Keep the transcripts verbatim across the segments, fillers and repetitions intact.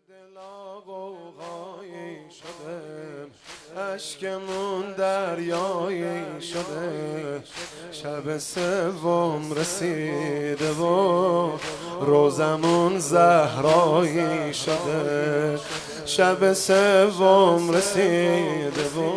دلا غوغایی شده، اشکمون دریایی شده. شب سوم رسیده و روزمون زهرایی شده. شب سوم رسیده و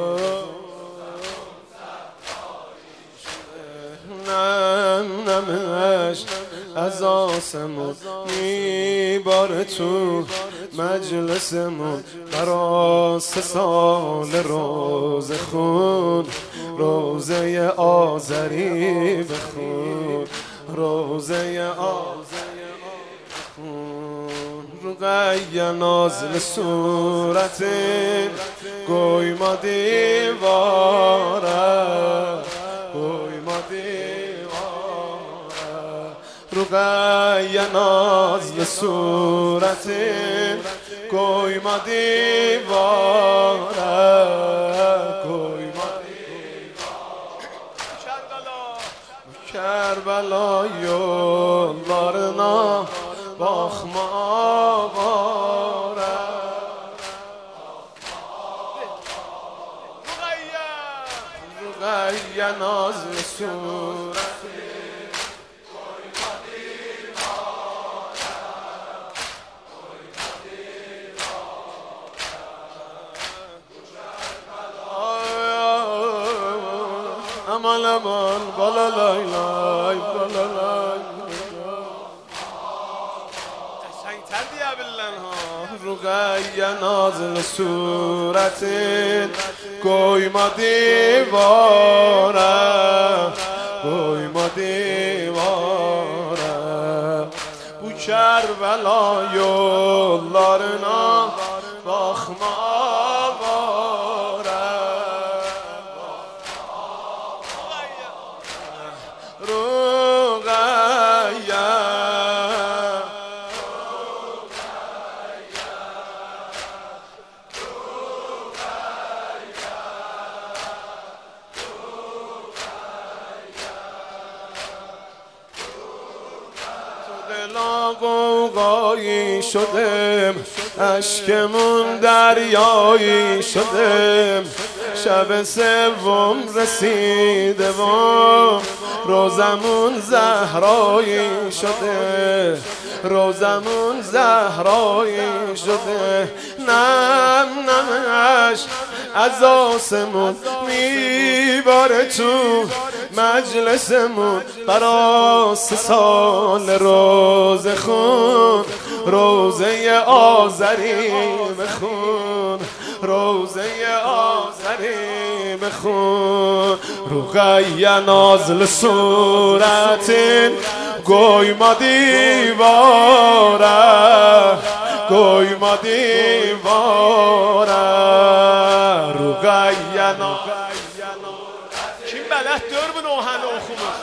نم نمش از آسمون میباره تو مجلسمون. برا سه سال روز خون، روزه آذری بخون، روزه آذری بخون. رقیه نازل صورت گوی ما دیواره، گوی ما دیواره. رقیه نازل صورت گوی ما دیواره، گوی ما کربلا yollarına bakma avare. Rüqayye nazlı sureti koyma divara, koyma divara. Aman aman balalay lay balalay. رقیه نازل صورتت گوی ما دیواره، گوی ما دیواره. Bu Kerbela yollarına bakma avare. Rüqayye دلا غوغایی شدم، اشکمون دریایی شدم. شب سوم رسیده و روزمون زهرایی شده، روزمون زهرایی شده. نم نمش از آسمون میباره تو مجلسمون. برا سه سال روز خون، روزه آذری بخون، روزه آذری بخون. رقیه نازل صورت گوی ما دیواره، گوی ما دیواره. رقیه نازل kim bələddir bu nohəni oxumur?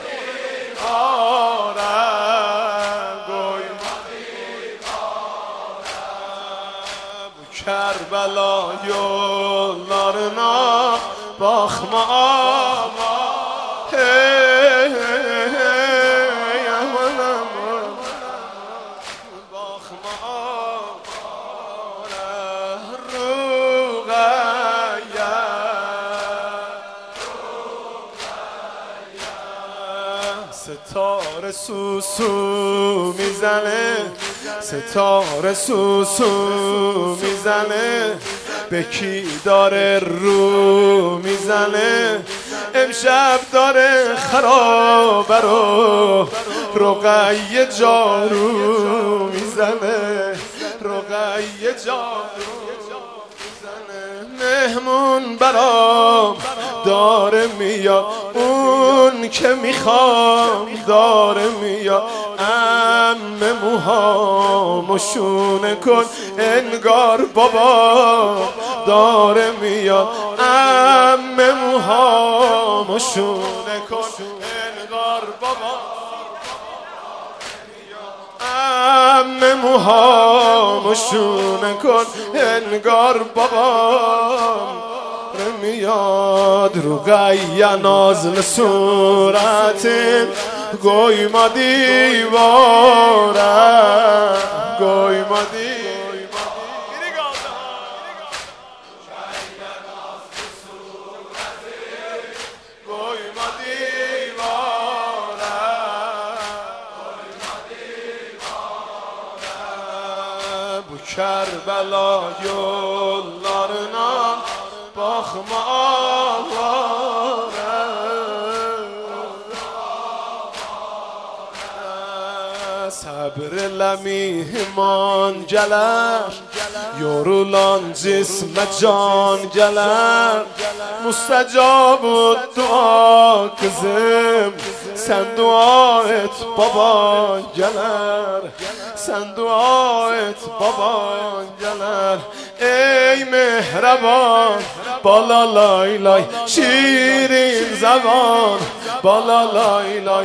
Ara qoyma divara, bu Kerbela yollarına baxma avare. Hey hey hey aman aman baxma avare. Rüqayye ستاره سوسو میزنه، ستاره سوسو میزنه. به کی داره رو میزنه؟ امشب داره خرابه رو رقیه جارو میزنه، رقیه جارو میزنه. مهمون برام داره میاد، اون که میخوام داره میاد. عمه موهامو شونه کن انگار بابا داره میاد. عمه موهامو شونه کن انگار بابا. عمه موهامو شونه کن انگار بابا میاد. رقیه نازل صورت گوی ما دیواره، گوی ما دیواره. bu Kərbəla yollarına baxma ağlara. Səbr elə mihman gələr, yorulan cismə can gələr. Müstəcab dua kızım, sen dua et baban gələr. Sen dua et baban gələr. Ey mehraban bala lay lay, şirin zaman bala lay lay.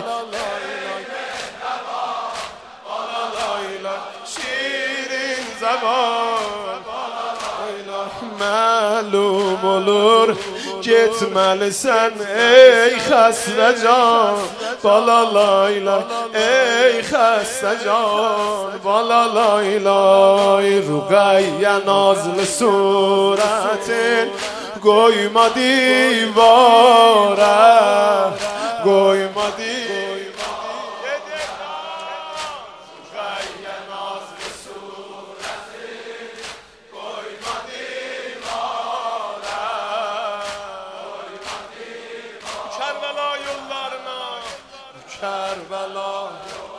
Şirin zaman məlum olur, getməlisən ey xəstə can. Bala lay lay, ey xəstə can. Bala lay lay, Ruqayyə nazlı surətin qoyma divara, qoyma divara. Kərbəla yollarına, Kərbəla